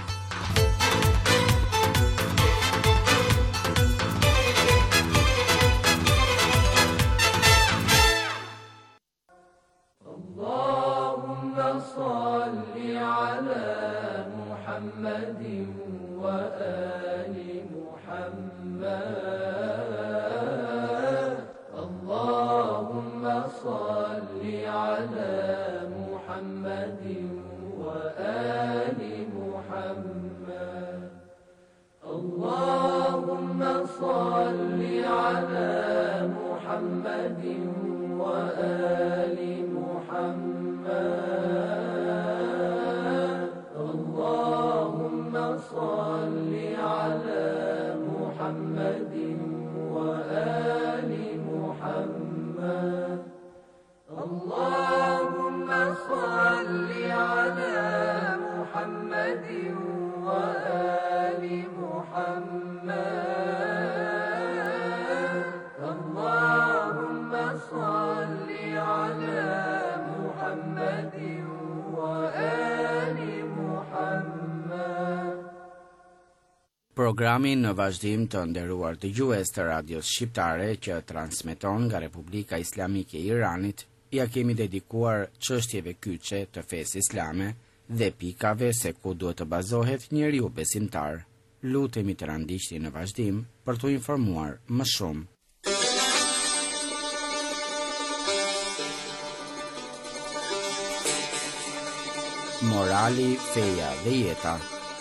Programi në vazhdim të nderuar dëgjues të radios shqiptare që transmeton nga Republika Islamike e Iranit, ja kemi dedikuar çështjeve kyçe të fesë islame dhe pikave se ku duhet të bazohet njeriu besimtar. Lutemi të na ndiqni në vazhdim për t'u informuar më shumë. Morali, feja dhe jeta.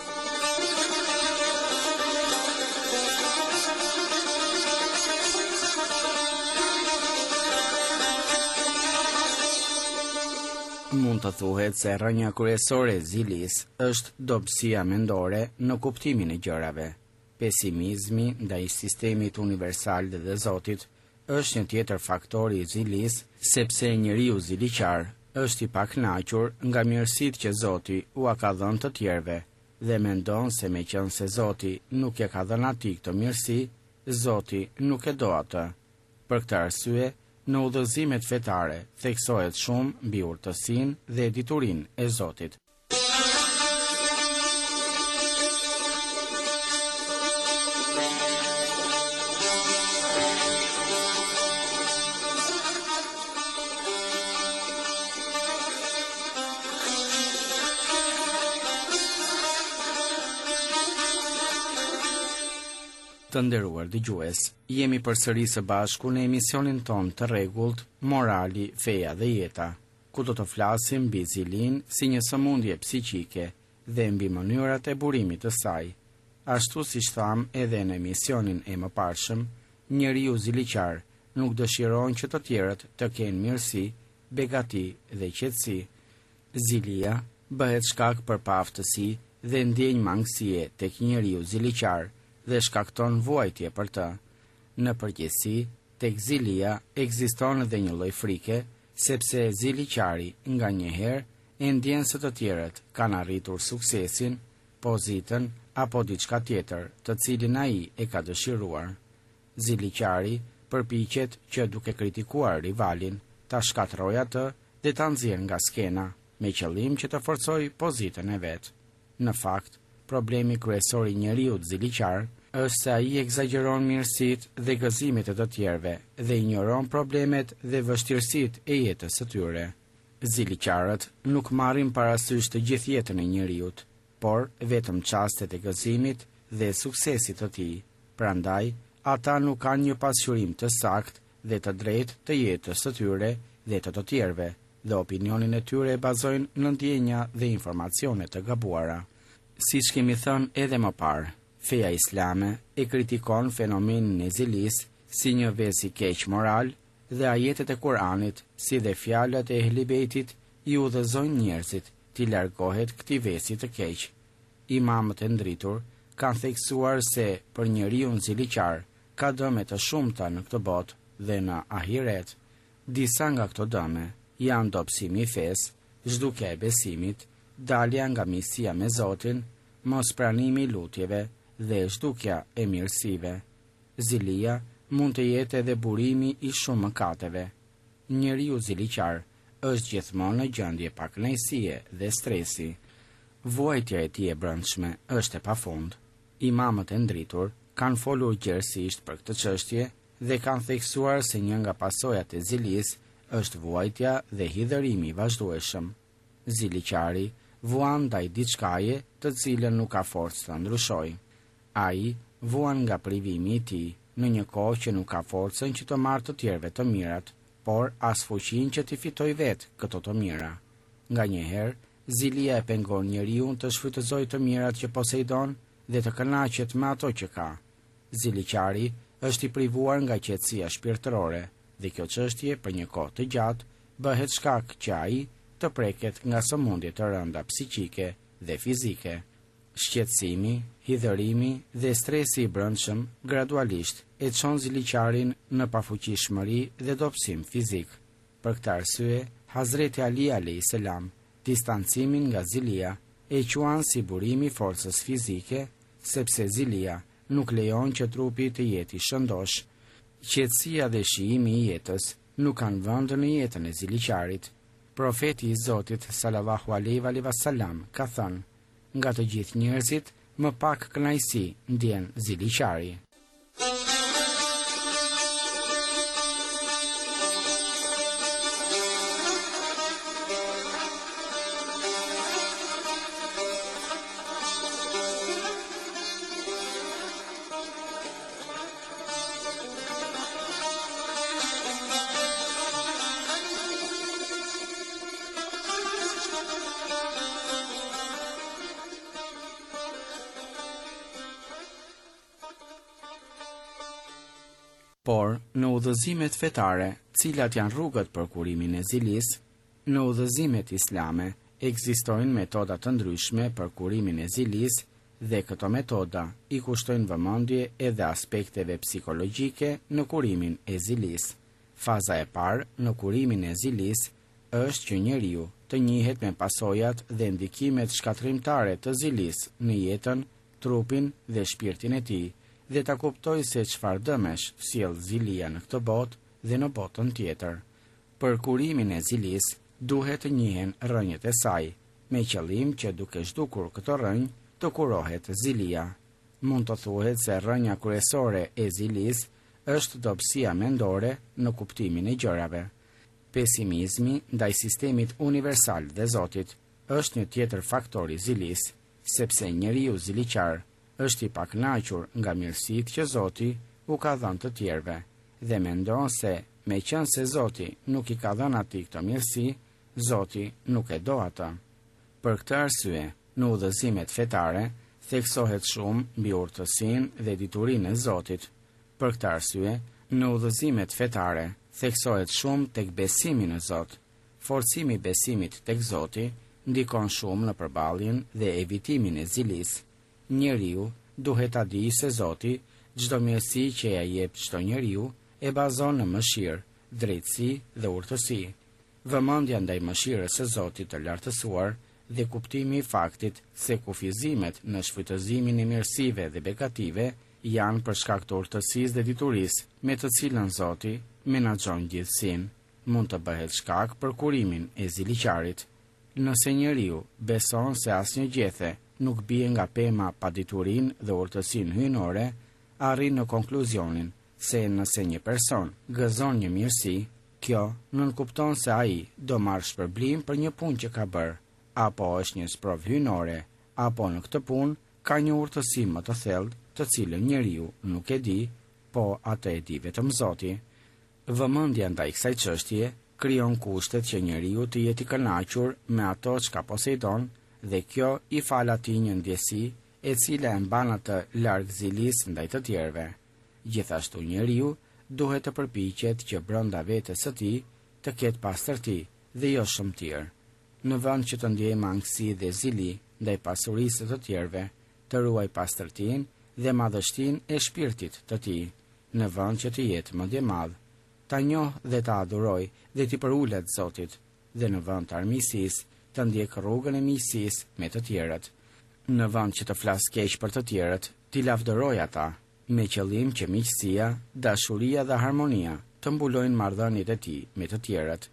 Mund të thuhet se rrënja kryesore e zilis është dobësia mendore në kuptimin e gjërave. Pesimizmi ndaj sistemit universal dhe Zotit është një tjetër faktor i zilis, sepse njeriu ziliqar është i pakënaqur nga mirësitë që Zoti ua ka dhënë të tjerëve dhe mendon se meqense Zoti nuk e ka dhënë atij këtë mirësi, Zoti nuk e do atë. Për këtë arsye, në udhëzimet fetare theksohet shumë mbi urtësinë dhe diturinë e Zotit. Të nderuar dëgjues, jemi përsëri së bashku në emisionin ton të rregullt Morali, feja dhe jeta, ku do të flasim mbi zilin si një sëmundje psiqike dhe mbi mënyrat e burimit të saj. Ashtu siç tham edhe në emisionin e mëparshëm, njeriu ziliqar nuk dëshiron që të tjerët të kenë mirësi, begati dhe qetësi. Zilia bëhet shkak për paaftësi dhe ndjenjë mangësie tek njeriu ziliqar dhe shkakton vuajtje për të. Në përgjithësi, tek zilia ekziston edhe një lloj frike, sepse ziliqari nganjëherë e ndjen se të tjerët kanë arritur suksesin, pozitën apo diçka tjetër, të cilin ai e ka dëshiruar. Ziliqari përpiqet që duke kritikuar rivalin, ta shkatërrojë atë dhe ta nxjerrë nga skena, me qëllim që të forcojë pozitën e vet. Në fakt, problemi kryesor i njeriu ziliqar është se ai egzageron mirësitë dhe gëzimet e të tjerëve dhe injoron problemet dhe vështirësitë e jetës së tyre. Ziliqarët nuk marrin parasysh të gjithë jetën e njeriut, por vetëm çastet e gëzimit dhe suksesit të tij. Prandaj, ata nuk kanë një pasqyrim të saktë dhe të drejtë të jetës së tyre dhe të tjerëve, dhe opinionin e tyre e bazojnë në ndjenja dhe informacione të gabuara. Siç kemi thënë edhe më parë, feja islame e kritikon fenomenin e zilisë si një vezë i keq moral dhe ajetet e Kuranit, si dhe fjalët e Ehli Bejtit, i udhëzojnë njerëzit t'i largohet këtij vezi të keq. Imamët e ndritur kanë theksuar se për njeriu ziliqar ka dëme të shumta në këtë botë dhe në ahiret. Disa nga këto dëme janë dobësimi i fesë, zhdukja e besimit, dalja nga miqësia me Zotin, mospranimi i lutjeve dhe zhdukja e mirësive. Zilia mund të jetë edhe burimi i shumë mëkateve. Njeriu ziliqar është gjithmonë në gjendje pakënaqësie dhe stresi. Vuajtja e tij e brendshme është e pafund. Imamët e ndritur kanë folur gjerësisht për këtë çështje dhe kanë theksuar se një nga pasojat e zilisë është vuajtja dhe hidhërimi i vazhdueshëm. Ziliqari vuan ndaj diçkaje të cilën nuk ka forcë të ndryshojë. Ai vuan nga privimi i tij në një kohë që nuk ka forcën që të marrë të tjerëve të mirat, por as fuqinë që t'i fitoj vetë këto të mira. Nganjëherë, zilia e pengon njeriu të shfrytëzojë të mirat që poseidon dhe të kënaqet me ato që ka. Ziliqari është i privuar nga qetësia shpirtërore dhe kjo çështje për një kohë të gjatë bëhet shkak që ai të preket nga sëmundje të rënda psiqike dhe fizike. Shqetësimi, hidhërimi dhe stresi i brendshëm gradualisht e çon ziliqarin në pafuqishmëri dhe dobësim fizik. Për këtë arsye, Hazreti Ali alayhis salam distancimin nga zilia e quan si burimi i forcës fizike, sepse zilia nuk lejon që trupi të jetë i shëndosh. Qetësia dhe shijimi i jetës nuk kanë vend në jetën e ziliqarit. Profeti i Zotit sallallahu alaihi wasallam ka thënë: nga të gjithë njerëzit, më pak kënaqësi ndjen ziliqari. Por, në udhëzimet fetare, cilat janë rrugët për kurimin e zilisë, në udhëzimet islame ekzistojnë metoda të ndryshme për kurimin e zilisë dhe këto metoda i kushtojnë vëmendje edhe aspekteve psikologjike në kurimin e zilisë. Faza e parë në kurimin e zilisë është që njeriu të njihet me pasojat dhe ndikimet shkatrimtare të zilisë në jetën, trupin dhe shpirtin e tij, dhe ta kuptoj se çfarë dëmesh sjell zilia në këtë botë dhe në botën tjetër. Për kurimin e zilisë duhet të njihen rrënjët e saj, me qëllim që duke zhdukur këto rrënjë të kurohet zilia. Mund të thuhet se rrënja kryesore e zilisë është dobësia mendore në kuptimin e gjërave. Pesimizmi ndaj sistemit universal dhe Zotit është një tjetër faktor i zilisë, sepse njeriu ziliqar është i pakënaqur nga mirësitë që Zoti u ka dhënë të tjerëve dhe mendon se meqense Zoti nuk i ka dhënë atij këtë mirësi, Zoti nuk e do atë. Për këtë arsye, në udhëzimet fetare theksohet shumë mbi urtësinë dhe diturinë e Zotit. Për këtë arsye, në udhëzimet fetare theksohet shumë tek besimi në Zot. Forcimi i besimit tek Zoti ndikon shumë në përballjen dhe evitimin e zilisë. Njeriu duhet ta di se Zoti çdo mirësi që ja jep çdo njeriu e bazon në mëshirë, drejtësi dhe urtësi. Vëmendja ndaj mëshirës së Zotit të lartësuar dhe kuptimi i faktit se kufizimet në shfrytëzimin e mirësive dhe begative janë për shkak të urtësisë dhe diturisë me të cilën Zoti menaxhon gjithësinë, mund të bëhet shkak për kurimin e ziliqarit. Nëse njeriu beson se asnjë gjethe nuk bie nga pema pa diturinë dhe urtësinë hyjnore, arrin në konkluzionin se nëse një person gëzon një mirësi, kjo nënkupton se ai do marrë shpërblim për një punë që ka bërë, apo është një sprovë hyjnore, apo në këtë punë ka një urtësi më të thellë, të cilën njeriu nuk e di, po atë e di vetëm Zoti. Vëmendja ndaj kësaj çështje krijon kushtet që njeriu të jetë i kënaqur me ato çka posedon, dhe kjo i fal atij një ndjesi e cila e mban atë larg zilis ndaj të tjerëve. Gjithashtu njeriu duhet të përpiqet që brenda vetes së tij të ketë pastërti dhe jo shëmtir. Në vend që të ndjejë mangësi dhe zili ndaj pasurisë të tjerëve, të ruaj pastërtinë dhe madhështinë e shpirtit të tij, në vend që të jetë më i madh, ta njohë dhe ta adhuroj dhe t'i përulet Zotit, dhe në vend të armiqësisë të ndjek rrugën e miqësisë me të tjerët. Në vend që të flas keq për të tjerët, t'i lavdëroj ata, me qëllim që miqësia, dashuria dhe harmonia të mbulojnë marrëdhëniet e tij me të tjerët.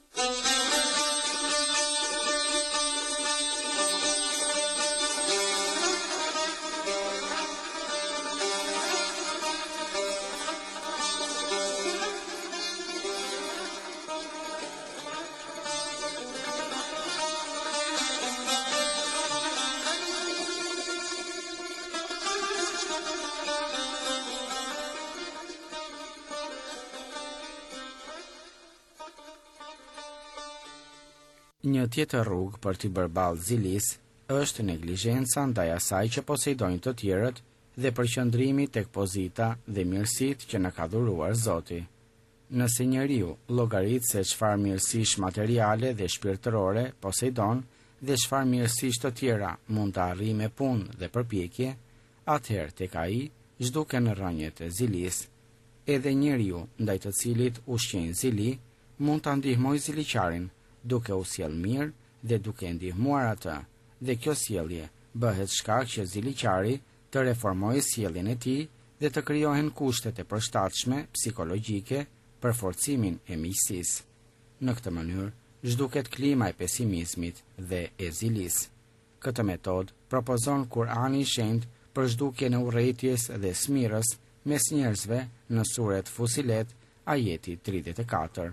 Një tjetër rrugë për t'i bërë ballë zilis është neglizhenca ndaj asaj që posedojnë të tjerët dhe përqendrimi tek pozita dhe mirësitë që na ka dhuruar Zoti. Nëse njeriu llogarit se çfarë mirësish materiale dhe shpirtërore posedon dhe çfarë mirësish të tjera mund të arrijë me punë dhe përpjekje, atëherë tek ai zhduken rrënjët e zilis. Edhe njeriu ndaj të cilit ushqen zili mund ta ndihmojë ziliqarin duke u sjellë mirë dhe duke ndihmuar atë, dhe kjo sjellje bëhet shkak që ziliqari të reformojë sjelljen e tij dhe të krijohen kushtet e përshtatshme psikologjike për forcimin e miqësisë. Në këtë mënyrë zhduket klima e pesimizmit dhe e zilis. Këtë metodë propozon Kurani i Shenjtë për zhdukjen e urrëties dhe smirës mes njerëzve në suret Fusilet, ajeti 34.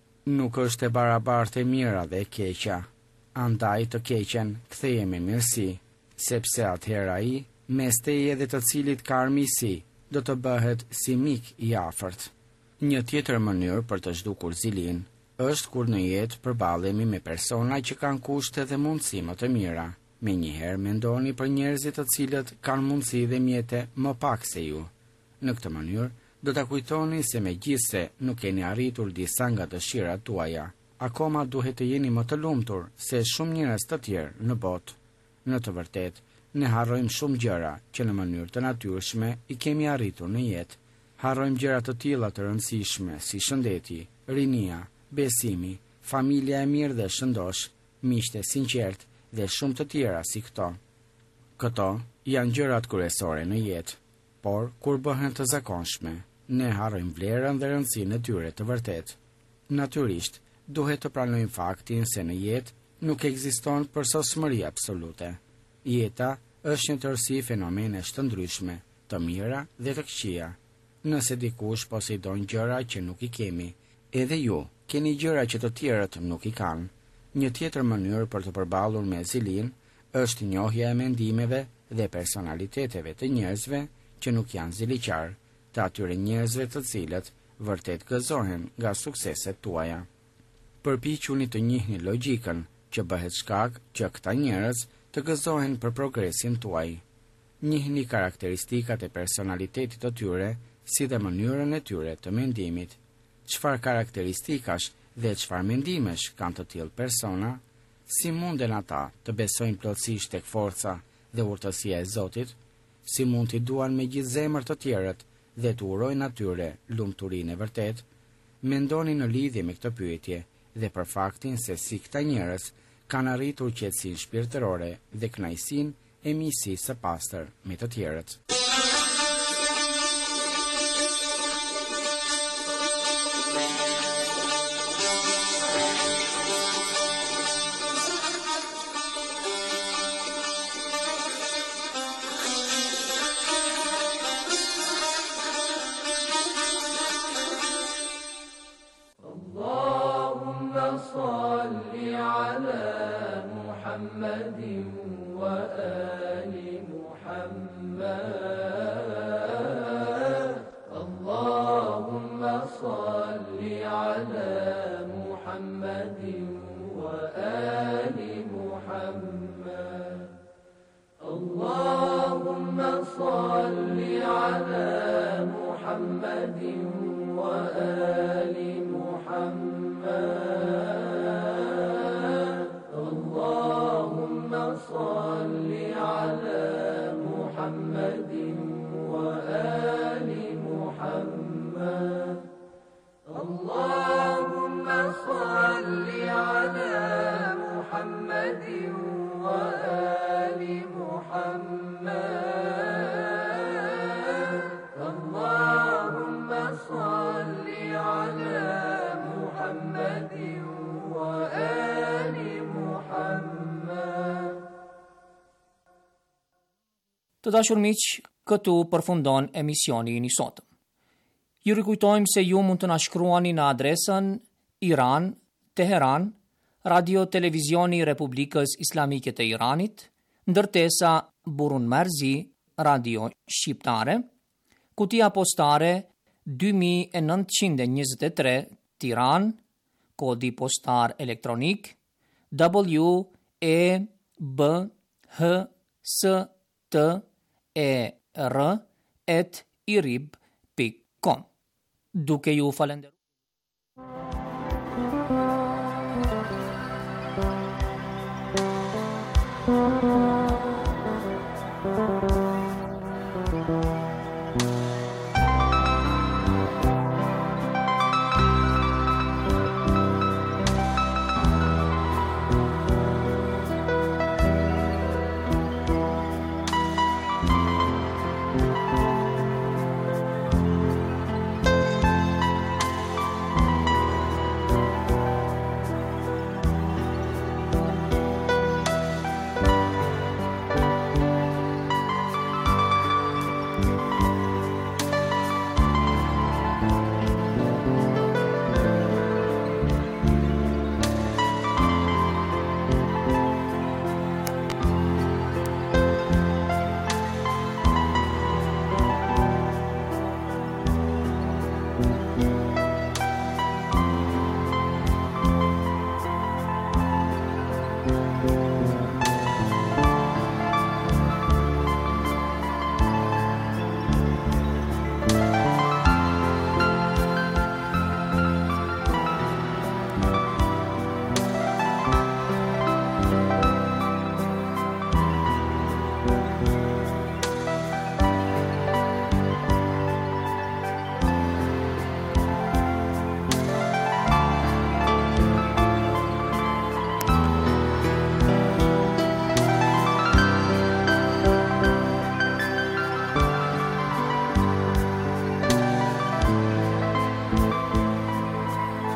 Nuk është e barabartë e mira dhe e keqja, andaj të keqen ktheje me mirësi, sepse atëherë ai, mes teje dhe të cilit ka armiqësi, do të bëhet si mik i afërt. Një tjetër mënyrë për të zhdukur zilin është kur në jetë përballemi me persona që kanë kushte dhe mundësi më të mira. Menjëherë mendoni për njerëzit të cilët kanë mundësi dhe mjete më pak se ju. Në këtë mënyrë do ta kujtoni se megjithse nuk keni arritur disa nga dëshirat tuaja, akoma duhet të jeni më të lumtur se shumë njerëz të tjerë në botë. Në të vërtetë, ne harrojmë shumë gjëra që në mënyrë të natyrshme i kemi arritur në jetë. Harrojmë gjëra të tilla të rëndësishme si shëndeti, rinia, besimi, familja e mirë dhe shëndosh, miqtë e sinqertë dhe shumë të tjera si këto. Këto janë gjërat kryesore në jetë, por kur bëhen të zakonshme, ne harrojmë vlerën dhe rëndësinë e tyre të vërtetë. Natyrisht, duhet të pranojmë faktin se në jetë nuk ekziston përsosmëri absolute. Jeta është një tërësi fenomenesh të ndryshme, të mira dhe të këqija. Nëse dikush posedon gjëra që nuk i kemi, edhe ju keni gjëra që të tjerët nuk i kanë. Një tjetër mënyrë për të përballur me zilin është njohja e mendimeve dhe personaliteteve të njerëzve që nuk janë ziliqar, të atyre njerëzve të cilët vërtet gëzohen nga sukseset tuaja. Përpiquni të njihni logjikën që bëhet shkak që këta njerëz të gëzohen për progresin tuaj. Njihni karakteristikat e personalitetit të tyre, si dhe mënyrën e tyre të mendimit. Çfarë karakteristikash dhe çfarë mendimesh kanë të tillë persona? Si munden ata të besojnë plotësisht tek forca dhe urtësia e Zotit? Si mund t'i duan me gjithë zemër të tjerët dhe të urojnë atyre lumturinë e vërtet? Mendoni në lidhje me këtë pyetje dhe për faktin se si këta njerëz kanë arritur qetësinë shpirtërore dhe kënaqësinë e miqësisë së pastër me të tjerët. صل على محمد محمد وآل محمد اللهم صل على محمد وآل محمد اللهم صل على محمد وآل محمد اللهم صل على محمد وآل محمد اللهم صل على محمد وآل محمد اللهم صل على محمد وآل محمد. Të dashur miq, këtu përfundon emisioni i sotëm. Ju rikujtojmë se ju mund të na shkruani në adresën Iran, Teheran, Radio Televizioni Republikës Islamike të Iranit, ndërtesa Burun Merzi, Radio Shqiptare, kutia postare 2923 Tiran, kodi postar elektronik WEBHSTER@irib.com. Duke ju falenderuar.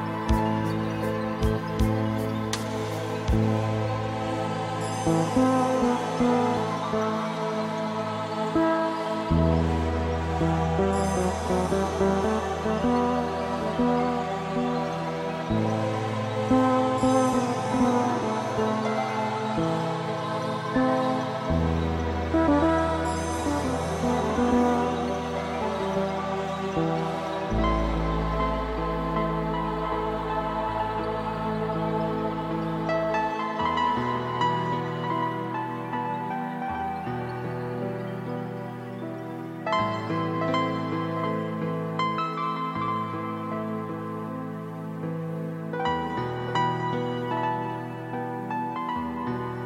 محمد